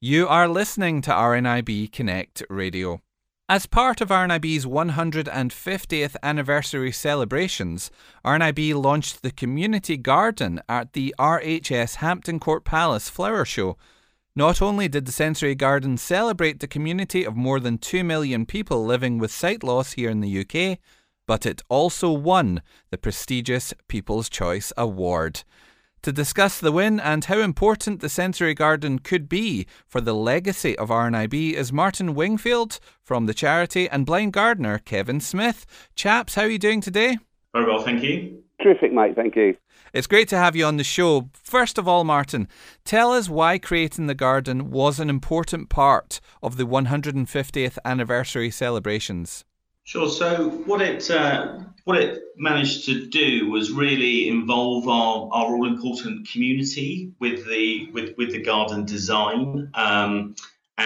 You are listening to RNIB Connect Radio. As part of RNIB's 150th anniversary celebrations, RNIB launched the Community Garden at the RHS Hampton Court Palace Flower Show. Not only did the Sensory Garden celebrate the community of more than 2 million people living with sight loss here in the UK, but it also won the prestigious People's Choice Award. To discuss the win and how important the Sensory Garden could be for the legacy of RNIB is Martin Wingfield from the charity and blind gardener Kevin Smith. Chaps, how are you doing today? Very well, thank you. Terrific, mate, thank you. It's great to have you on the show. First of all, Martin, tell us why creating the garden was an important part of the 150th anniversary celebrations. Sure. So what it managed to do was really involve our all important community with the garden design, and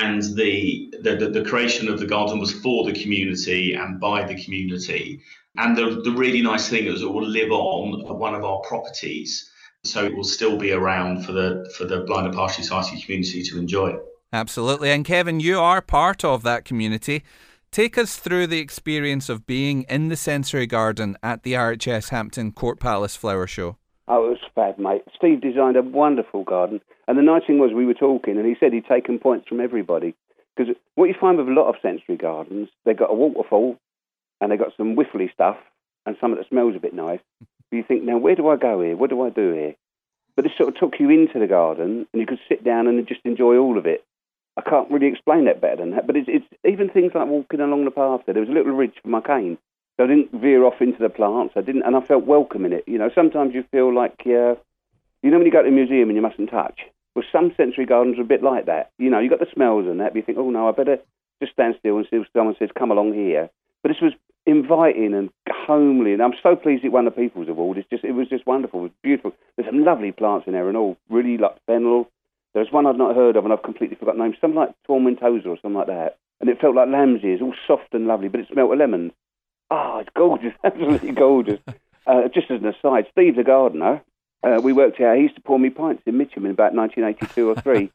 the creation of the garden was for the community and by the community. And the really nice thing is it will live on one of our properties, so it will still be around for the blind and partially sighted community to enjoy. Absolutely. And Kevin, you are part of that community. Take us through the experience of being in the Sensory Garden at the RHS Hampton Court Palace Flower Show. Oh, it was fab, mate. Steve designed a wonderful garden. And the nice thing was we were talking and he said he'd taken points from everybody. Because what you find with a lot of sensory gardens, they've got a waterfall and they've got some whiffly stuff and some that smells a bit nice. But you think, now, where do I go here? What do I do here? But this sort of took you into the garden and you could sit down and just enjoy all of it. I can't really explain that better than that, but it's even things like walking along the path there. There was a little ridge for my cane, so I didn't veer off into the plants. And I felt welcome in it. You know, sometimes you feel like, you know, when you go to a museum and you mustn't touch. Well, some sensory gardens are a bit like that. You know, you got the smells and that, but you think, oh no, I better just stand still and see if someone says, come along here. But this was inviting and homely, and I'm so pleased it won the People's Award. It was just wonderful. It was beautiful. There's some lovely plants in there and all, really like fennel. There's one I'd not heard of and I've completely forgotten the name, something like Tormentosa or something like that. And it felt like lamb's ears, all soft and lovely, but it smelled of lemons. Oh, it's gorgeous, absolutely gorgeous. Just as an aside, Steve the gardener, we worked out, he used to pour me pints in Mitcham in about 1982 or 3.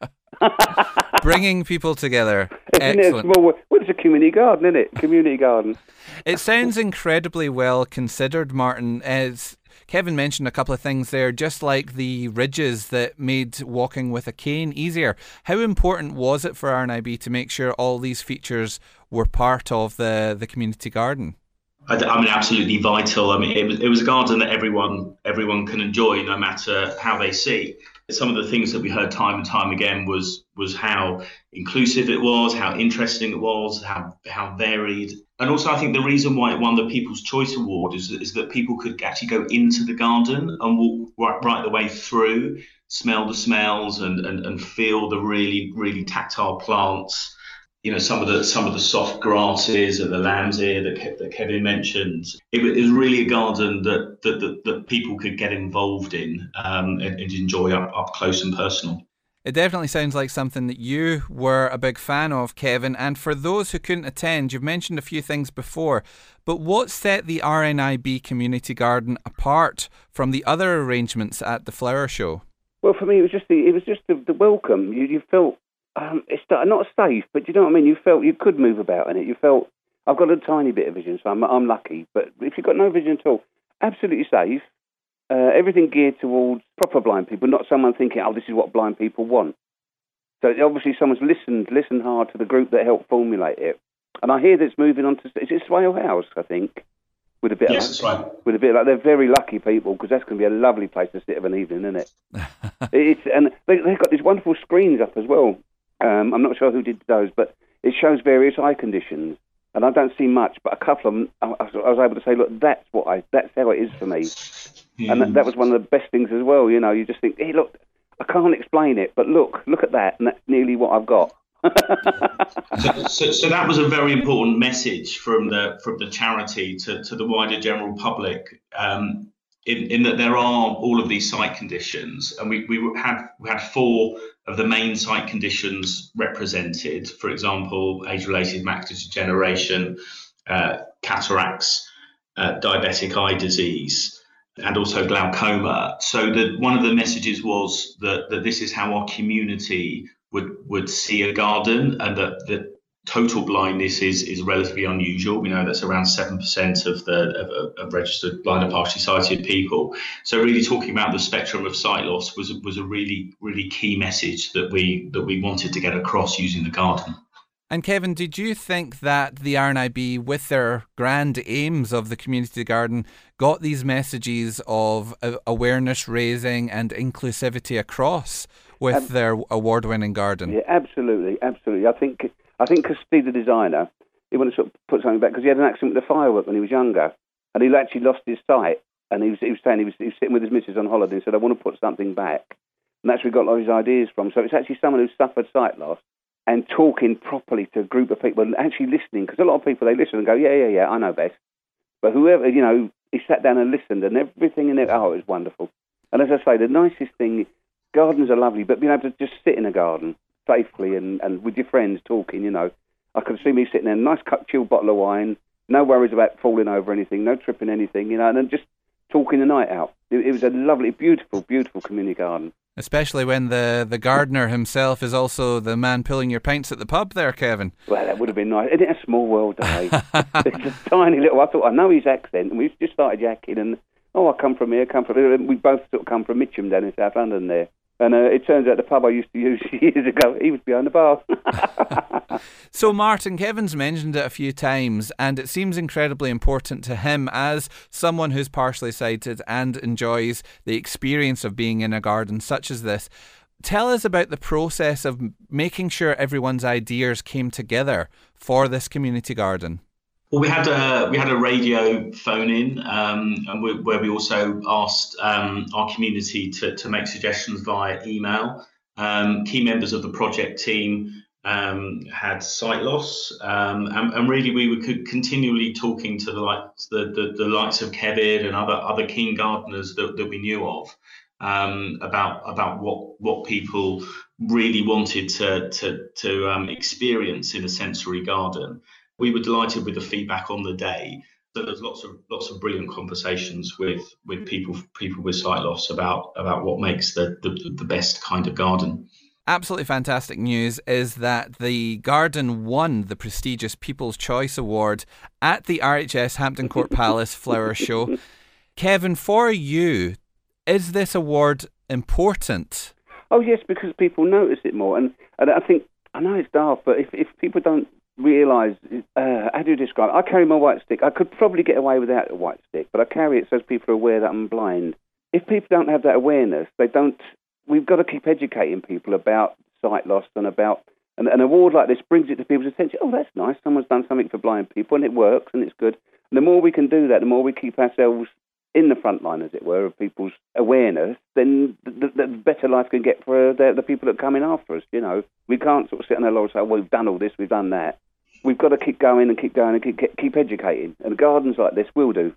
Bringing people together. Excellent. Well, it's a community garden, isn't it? Community garden. It sounds incredibly well considered, Martin. As Kevin mentioned a couple of things there, just like the ridges that made walking with a cane easier. How important was it for RNIB to make sure all these features were part of the community garden? I mean, absolutely vital. I mean, it was a garden that everyone can enjoy, no matter how they see. Some of the things that we heard time and time again was how inclusive it was, how interesting it was, how varied. And also, I think the reason why it won the People's Choice Award is that people could actually go into the garden and walk right the way through, smell the smells and feel the really, really tactile plants. You know, some of the soft grasses and the lamb's ear that Kevin mentioned. It was really a garden that people could get involved in and enjoy up close and personal. It definitely sounds like something that you were a big fan of, Kevin. And for those who couldn't attend, you've mentioned a few things before, but what set the RNIB Community Garden apart from the other arrangements at the Flower Show? Well, for me, it was just the welcome. You felt it's not safe, but you know what I mean. You felt you could move about in it. You felt I've got a tiny bit of vision, so I'm lucky. But if you've got no vision at all, absolutely safe. Everything geared towards proper blind people, not someone thinking, oh, this is what blind people want. So obviously someone's listened hard to the group that helped formulate it. And I hear that it's moving on to, is it Swale House, I think? With a bit yes, that's right. With a bit like, they're very lucky people, because that's going to be a lovely place to sit of an evening, isn't it? And they've got these wonderful screens up as well. I'm not sure who did those, but it shows various eye conditions. And I don't see much, but a couple of them, I was able to say, look, that's how it is for me. And that was one of the best things as well. You know, you just think, hey, look, I can't explain it, but look at that, and that's nearly what I've got. So that was a very important message from the charity to the wider general public, in that there are all of these sight conditions, and we had 4 of the main sight conditions represented. For example, age-related macular degeneration, cataracts, diabetic eye disease, and also glaucoma. So one of the messages was that this is how our community would see a garden, and that total blindness is relatively unusual. We know that's around 7% of registered blind and partially sighted people. So really talking about the spectrum of sight loss was a really, really key message that we wanted to get across using the garden. And Kevin, did you think that the RNIB, with their grand aims of the community garden, got these messages of awareness raising and inclusivity across with their award-winning garden? Yeah, absolutely. I think because Steve, the designer, he wanted to sort of put something back, because he had an accident with a firework when he was younger, and he actually lost his sight. And he was saying he was sitting with his missus on holiday and said, "I want to put something back," and that's where he got a lot of his ideas from. So it's actually someone who suffered sight loss and talking properly to a group of people and actually listening, because a lot of people, they listen and go, yeah, I know best. But whoever, he sat down and listened, and everything in it, it was wonderful. And as I say, the nicest thing, gardens are lovely, but being able to just sit in a garden safely and with your friends talking, I could see me sitting there, nice chilled bottle of wine, no worries about falling over anything, no tripping anything, and then just talking the night out. It was a lovely, beautiful, beautiful community garden. Especially when the gardener himself is also the man pulling your pints at the pub there, Kevin. Well, that would have been nice. Isn't it a small world, eh? It's a tiny little... I thought, I know his accent, and we just started yakking, and, I come from here. We both sort of come from Mitcham down in South London there. And it turns out the pub I used to use years ago, he was behind the bar. So, Martin, Kevin's mentioned it a few times, and it seems incredibly important to him as someone who's partially sighted and enjoys the experience of being in a garden such as this. Tell us about the process of making sure everyone's ideas came together for this community garden. Well, we had a radio phone in, where we also asked our community to make suggestions via email. Key members of the project team had sight loss, and really we were continually talking to the likes of Kevin and other keen gardeners that we knew of about what people really wanted to experience in a sensory garden. We were delighted with the feedback on the day. So there's lots of brilliant conversations with people with sight loss about what makes the best kind of garden. Absolutely fantastic news is that the garden won the prestigious People's Choice Award at the RHS Hampton Court Palace Flower Show. Kevin, for you, is this award important? Oh yes, because people notice it more, and I think, I know it's daft, but if people don't realise, how do you describe it? I carry my white stick. I could probably get away without a white stick, but I carry it so people are aware that I'm blind. If people don't have that awareness, we've got to keep educating people about sight loss and about an award like this brings it to people's attention. Oh, that's nice. Someone's done something for blind people and it works and it's good. And the more we can do that, the more we keep ourselves in the front line, as it were, of people's awareness, then the better life can get for the people that come in after us. We can't sort of sit on our laurels and say, well, we've done all this, we've done that. We've got to keep going and keep educating. And gardens like this will do.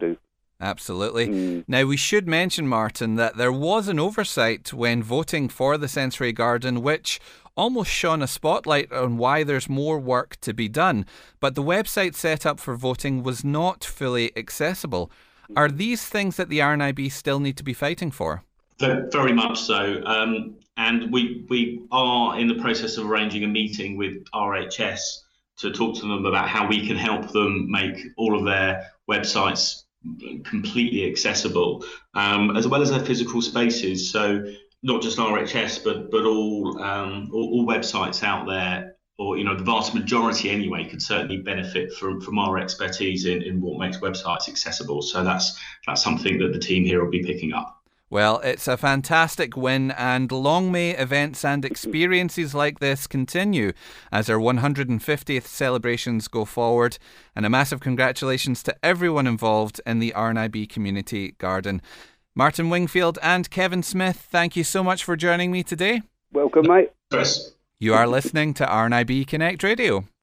Absolutely. Now, we should mention, Martin, that there was an oversight when voting for the Sensory Garden, which almost shone a spotlight on why there's more work to be done. But the website set up for voting was not fully accessible. Are these things that the RNIB still need to be fighting for? Very much so. And we are in the process of arranging a meeting with RHS to talk to them about how we can help them make all of their websites completely accessible, as well as their physical spaces. So not just RHS, but all websites out there, or the vast majority anyway, could certainly benefit from our expertise in what makes websites accessible. So that's something that the team here will be picking up. Well, it's a fantastic win, and long may events and experiences like this continue as our 150th celebrations go forward. And a massive congratulations to everyone involved in the RNIB Community Garden. Martin Wingfield and Kevin Smith, thank you so much for joining me today. Welcome, mate. Chris. You are listening to RNIB Connect Radio.